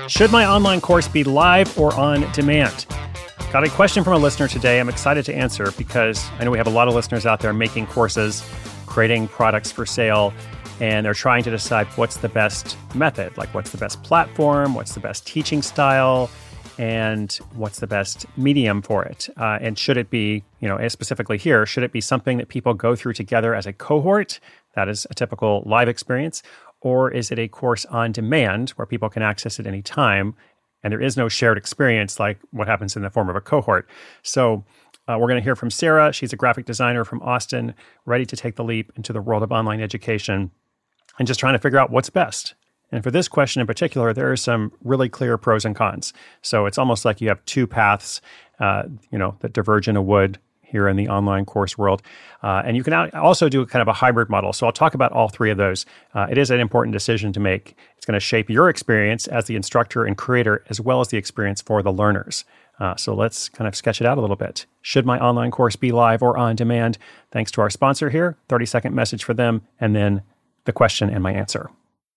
Should my online course be live or on demand? Got a question from a listener today I'm excited to answer because I know we have a lot of listeners out there making courses, creating products for sale, and they're trying to decide what's the best method, like what's the best platform, what's the best teaching style, and what's the best medium for it. And should it be, specifically here, should it be something that people go through together as a cohort? That is a typical live experience. Or is it a course on demand where people can access it any time and there is no shared experience like what happens in the form of a cohort? So we're going to hear from Sarah. She's a graphic designer from Austin, ready to take the leap into the world of online education and just trying to figure out what's best. And for this question in particular, there are some really clear pros and cons. So it's almost like you have two paths, that diverge in a wood here in the online course world. And you can also do kind of a hybrid model. So I'll talk about all three of those. It is an important decision to make. It's going to shape your experience as the instructor and creator, as well as the experience for the learners. So let's kind of sketch it out a little bit. Should my online course be live or on demand? Thanks to our sponsor here, 30-second message for them, and then the question and my answer.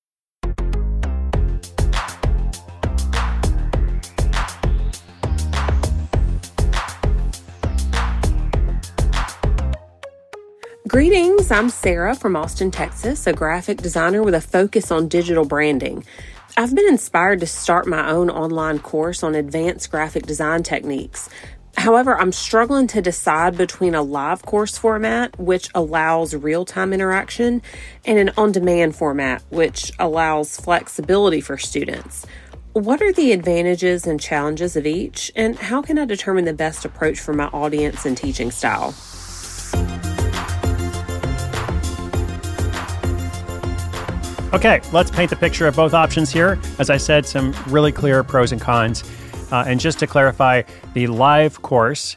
Greetings, I'm Sarah from Austin, Texas, a graphic designer with a focus on digital branding. I've been inspired to start my own online course on advanced graphic design techniques. However, I'm struggling to decide between a live course format, which allows real-time interaction, and an on-demand format, which allows flexibility for students. What are the advantages and challenges of each, and how can I determine the best approach for my audience and teaching style? Okay, let's paint the picture of both options here. As I said, some really clear pros and cons. And just to clarify, the live course,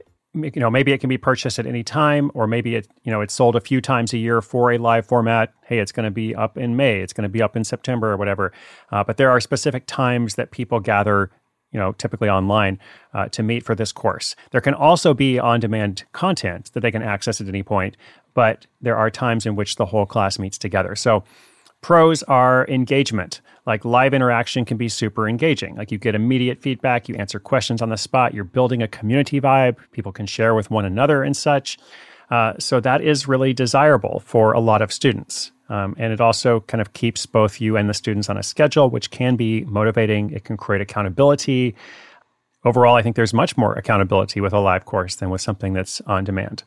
maybe it can be purchased at any time, or maybe it's sold a few times a year for a live format. Hey, it's going to be up in May, it's going to be up in September or whatever. But there are specific times that people gather, typically online, to meet for this course. There can also be on-demand content that they can access at any point, but there are times in which the whole class meets together. So pros are engagement. Like live interaction can be super engaging. Like you get immediate feedback, you answer questions on the spot, you're building a community vibe, people can share with one another and such. So that is really desirable for a lot of students. And it also kind of keeps both you and the students on a schedule, which can be motivating. It can create accountability. Overall, I think there's much more accountability with a live course than with something that's on demand.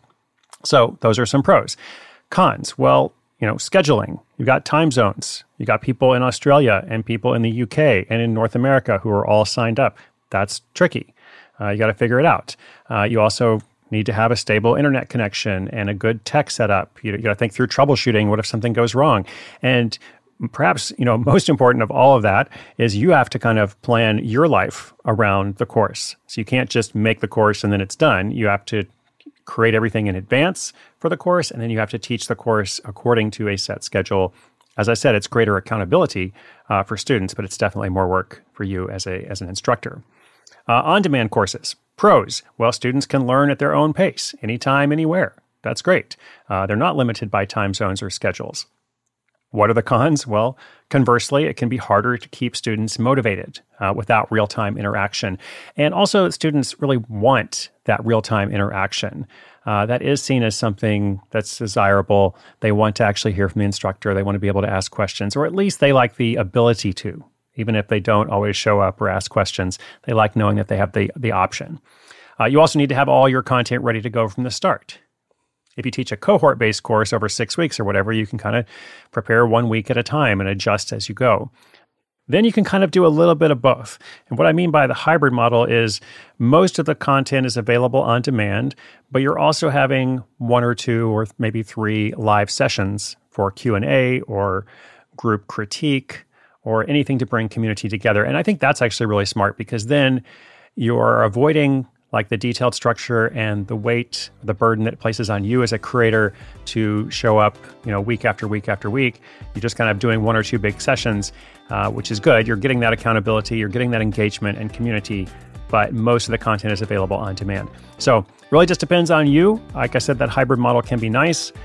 So those are some pros. Cons, well, scheduling. You've got time zones. You got people in Australia and people in the UK and in North America who are all signed up. That's tricky. You got to figure it out. You also need to have a stable internet connection and a good tech setup. You got to think through troubleshooting. What if something goes wrong? And perhaps, most important of all of that is you have to kind of plan your life around the course. So you can't just make the course and then it's done. You have to create everything in advance for the course, and then you have to teach the course according to a set schedule. As I said, it's greater accountability for students, but it's definitely more work for you as an instructor. On-demand courses. Pros. Well, students can learn at their own pace, anytime, anywhere. That's great. They're not limited by time zones or schedules. What are the cons? Well, conversely, it can be harder to keep students motivated without real-time interaction. And also, students really want that real-time interaction. That is seen as something that's desirable. They want to actually hear from the instructor. They want to be able to ask questions, or at least they like the ability to. Even if they don't always show up or ask questions, they like knowing that they have the option. You also need to have all your content ready to go from the start. If you teach a cohort-based course over 6 weeks or whatever, you can kind of prepare 1 week at a time and adjust as you go. Then you can kind of do a little bit of both. And what I mean by the hybrid model is most of the content is available on demand, but you're also having 1 or 2 or maybe 3 live sessions for Q&A or group critique or anything to bring community together. And I think that's actually really smart because then you're avoiding like the detailed structure and the weight, the burden that it places on you as a creator to show up, week after week after week. You're just kind of doing 1 or 2 big sessions, which is good. You're getting that accountability, you're getting that engagement and community, but most of the content is available on demand. So really just depends on you. Like I said, that hybrid model can be nice,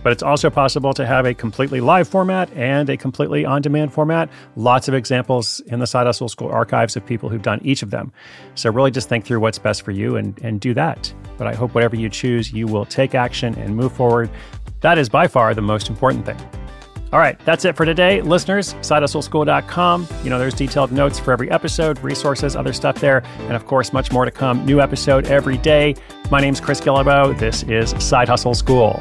But it's also possible to have a completely live format and a completely on-demand format. Lots of examples in the Side Hustle School archives of people who've done each of them. So really just think through what's best for you and do that. But I hope whatever you choose, you will take action and move forward. That is by far the most important thing. All right, that's it for today. Listeners, sidehustleschool.com. There's detailed notes for every episode, resources, other stuff there, and of course, much more to come. New episode every day. My name's Chris Guillebeau. This is Side Hustle School.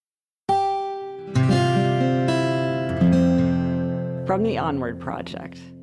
From the Onward Project.